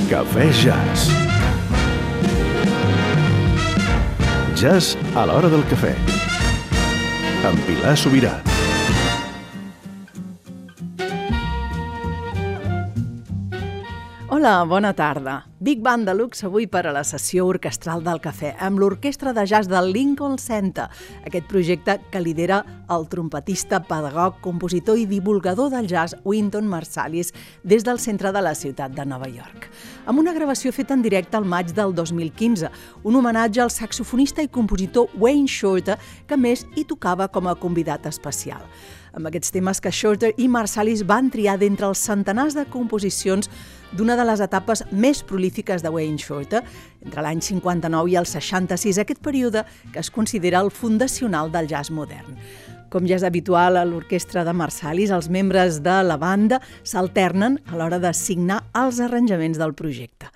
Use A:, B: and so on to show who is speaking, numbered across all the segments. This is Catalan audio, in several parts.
A: Cafè Jazz. Jazz a l'hora del cafè. Amb Pilar Sobirà.
B: Hola, bona tarda. Big Band Deluxe avui per a la sessió orquestral del cafè amb l'Orquestra de Jazz del Lincoln Center, aquest projecte que lidera el trompetista, pedagog, compositor i divulgador del jazz Wynton Marsalis des del centre de la ciutat de Nova York. Amb una gravació feta en directe al maig del 2015, un homenatge al saxofonista i compositor Wayne Shorter, que a més hi tocava com a convidat especial. Amb aquests temes que Shorter i Marsalis van triar d'entre els centenars de composicions d'una de les etapes més prolífiques de Wayne Shorter, entre l'any 59 i el 66, aquest període que es considera el fundacional del jazz modern. Com ja és habitual a l'orquestra de Marsalis, els membres de la banda s'alternen a l'hora de signar els arranjaments del projecte.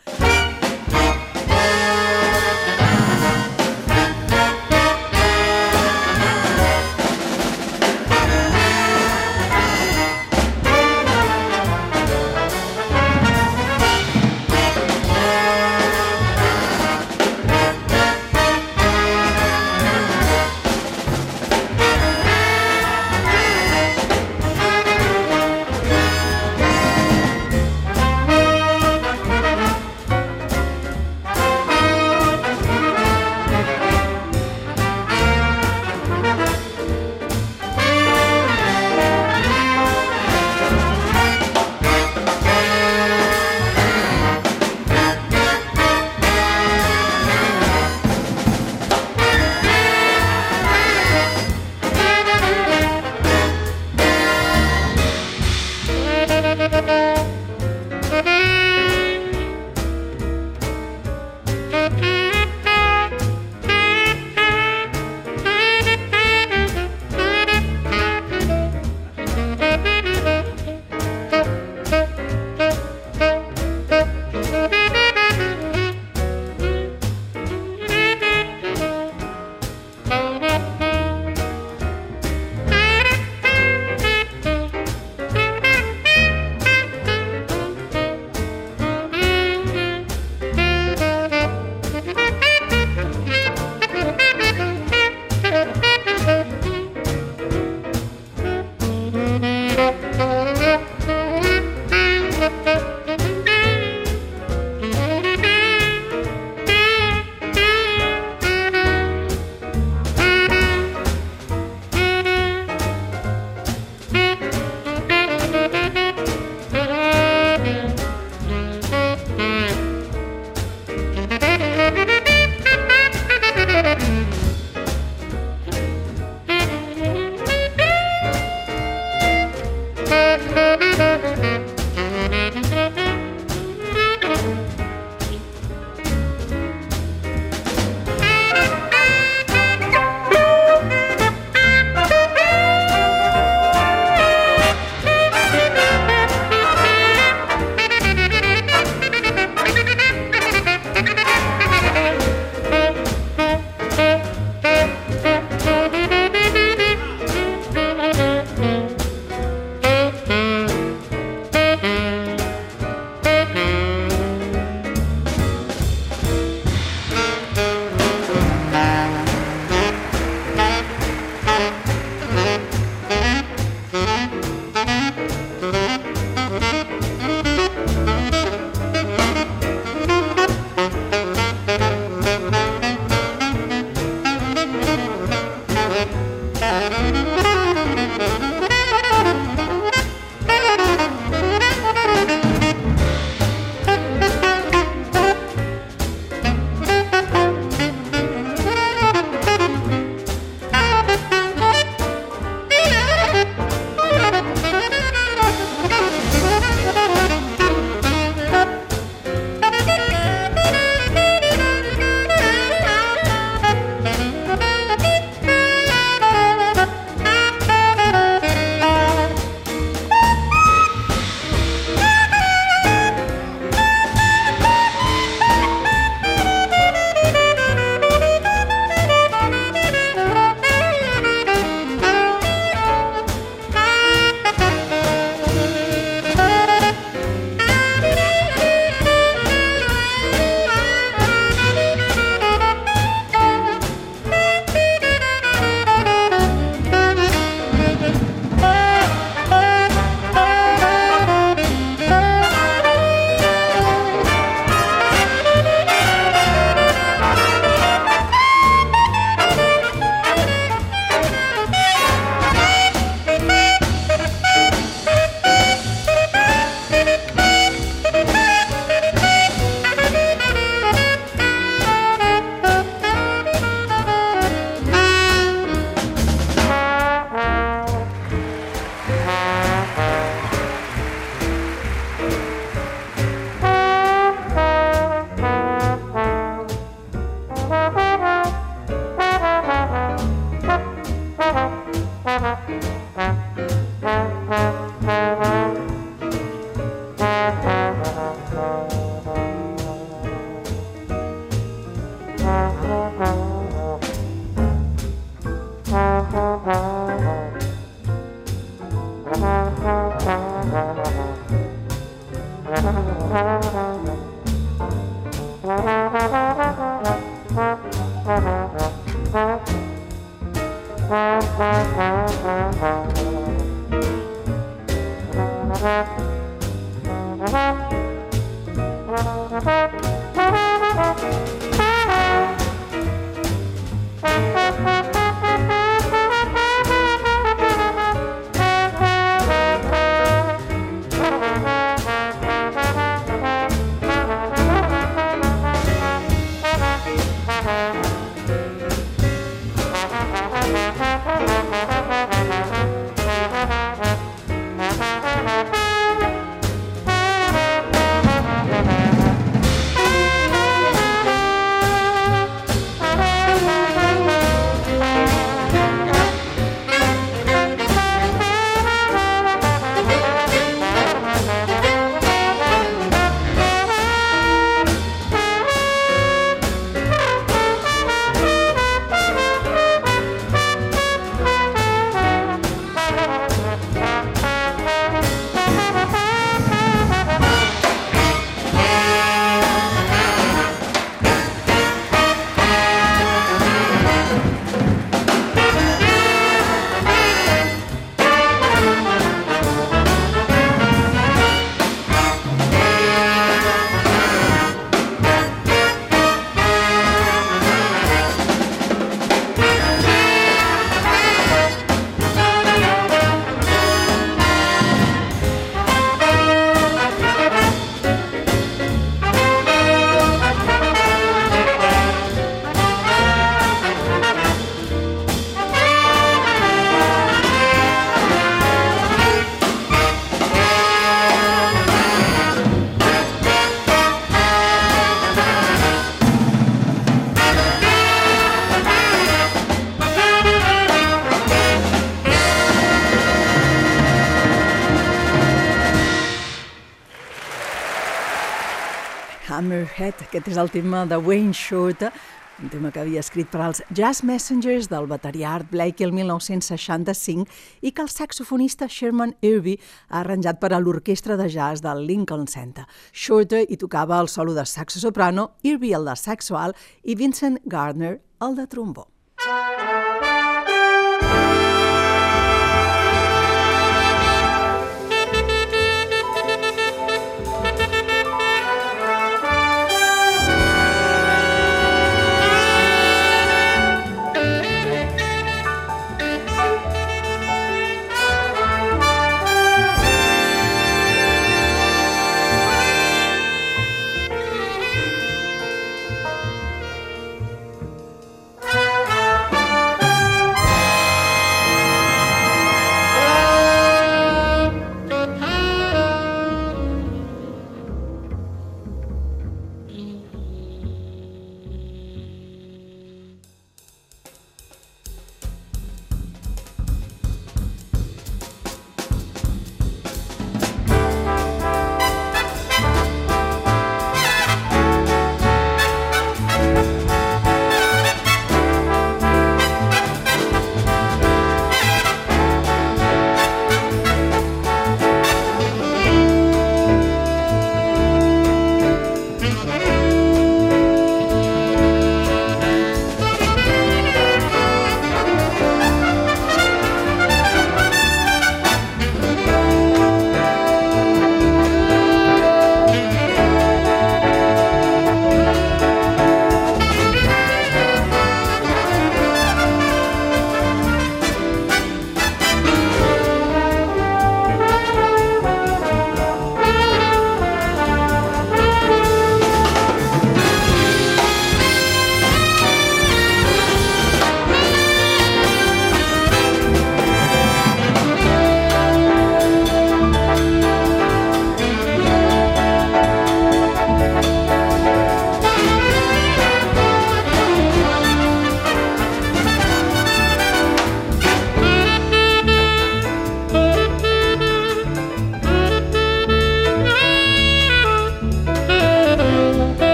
B: Hammerhead. Aquest és el tema de Wayne Shorter, un tema que havia escrit per als Jazz Messengers del bateria Art Blakey el 1965 i que el saxofonista Sherman Irby ha arranjat per a l'orquestra de jazz del Lincoln Center. Shorter hi tocava el solo de saxo soprano, Irby el de saxo alt i Vincent Gardner el de trombó.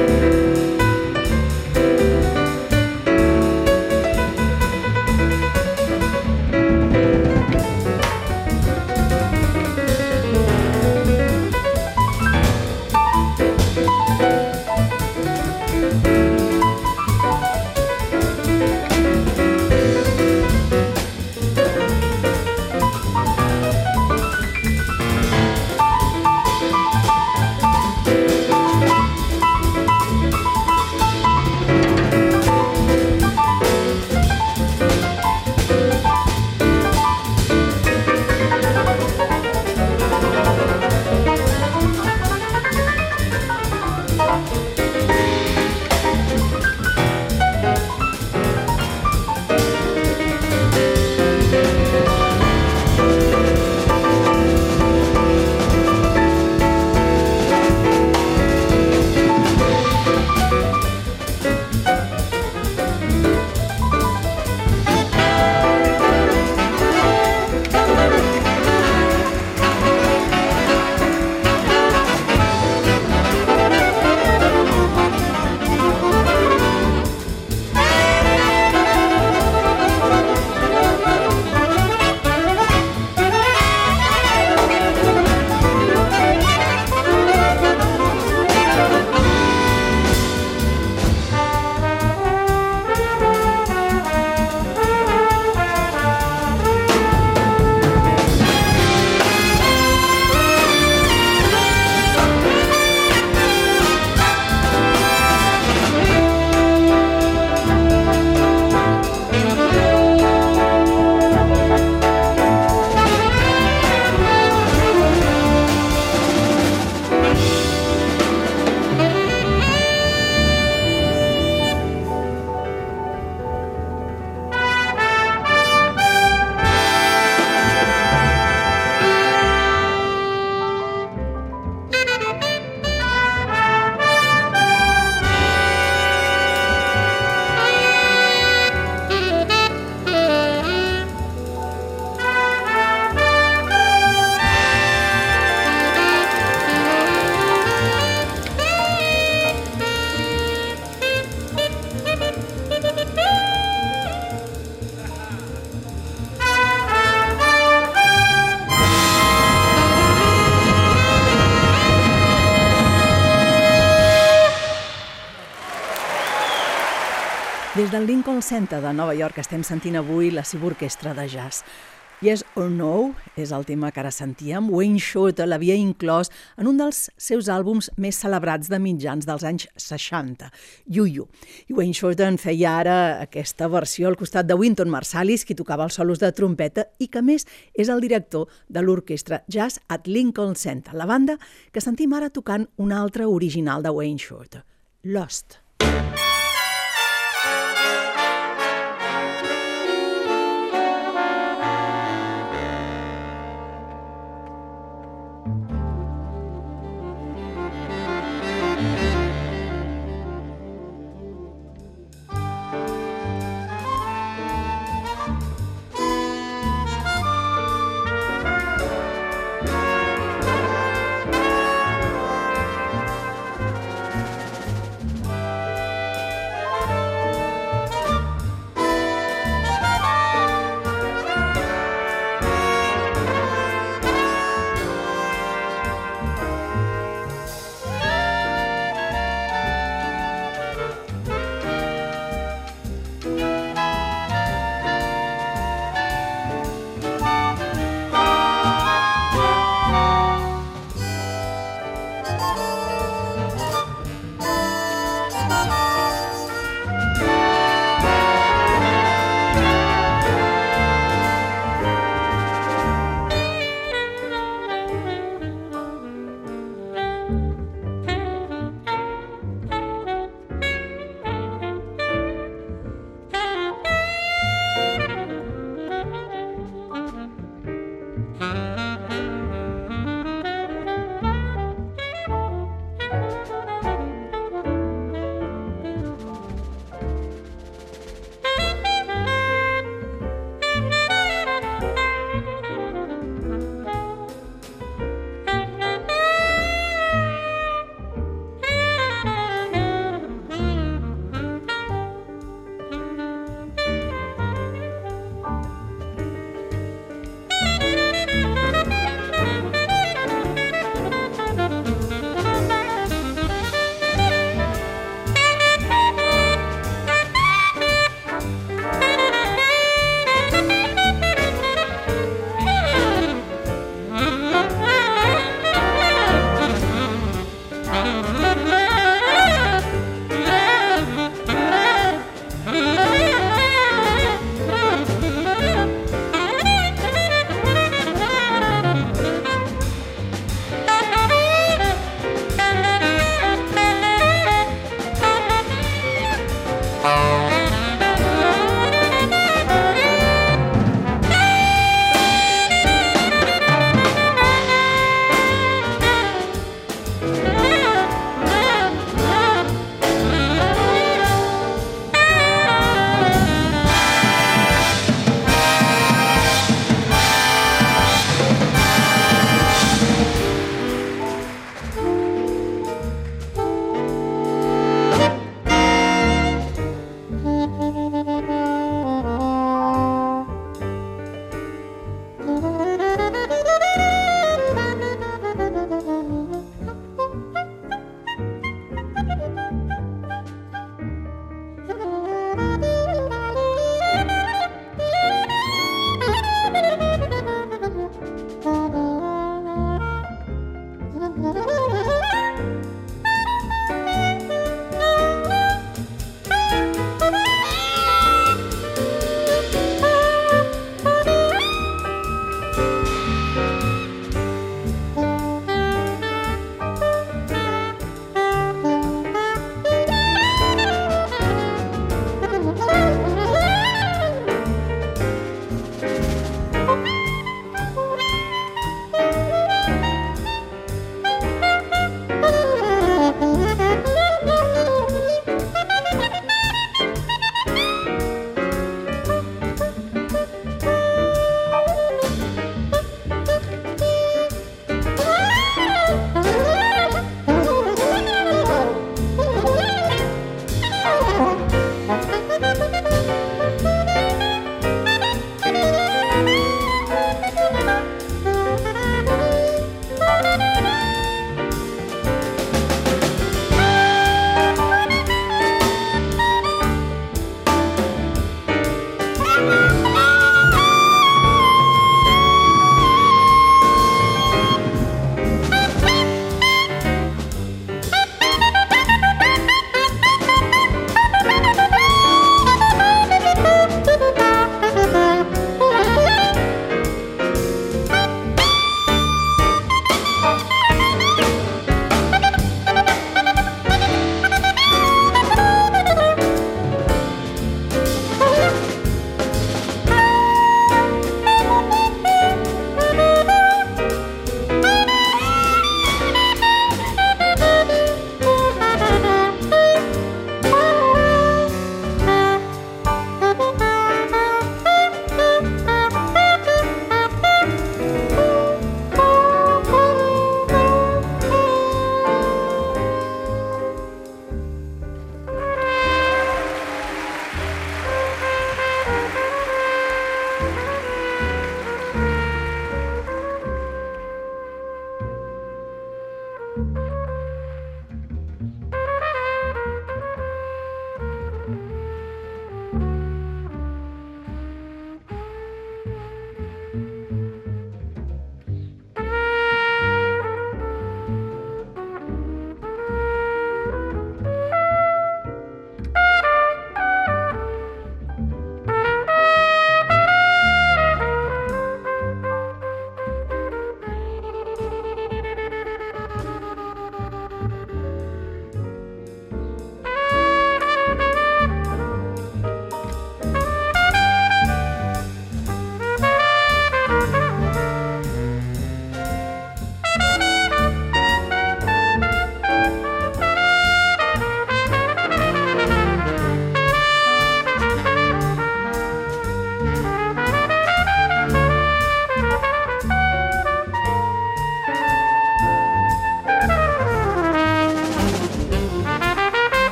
B: Des del Lincoln Center de Nova York estem sentint avui la seva orquestra de jazz. Yes or No és el tema que ara sentíem. Wayne Shorter l'havia inclòs en un dels seus àlbums més celebrats de mitjans dels anys 60, You. I Wayne Shorter en feia ara aquesta versió al costat de Wynton Marsalis, qui tocava els solos de trompeta i que, a més, és el director de l'orquestra Jazz at Lincoln Center, la banda que sentim ara tocant una altra original de Wayne Shorter, Lost.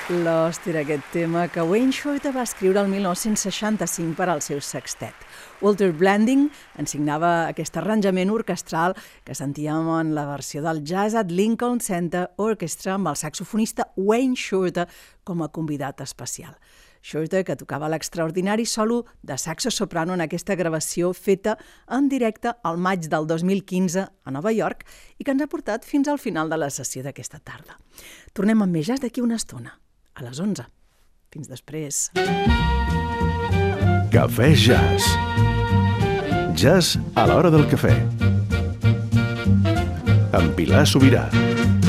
B: L'hòstia era aquest tema que Wayne Shorter va escriure el 1965 per al seu sextet. Walter Blanding en signava aquest arranjament orquestral que sentíem en la versió del Jazz at Lincoln Center Orchestra amb el saxofonista Wayne Shorter com a convidat especial. Shorter, que tocava l'extraordinari solo de saxo soprano en aquesta gravació feta en directe al maig del 2015 a Nova York i que ens ha portat fins al final de la sessió d'aquesta tarda. Tornem amb més jazz d'aquí una estona, a les 11. Fins després.
A: Cafè Jazz. Jazz a l'hora del cafè. Amb Pilar Sobirà.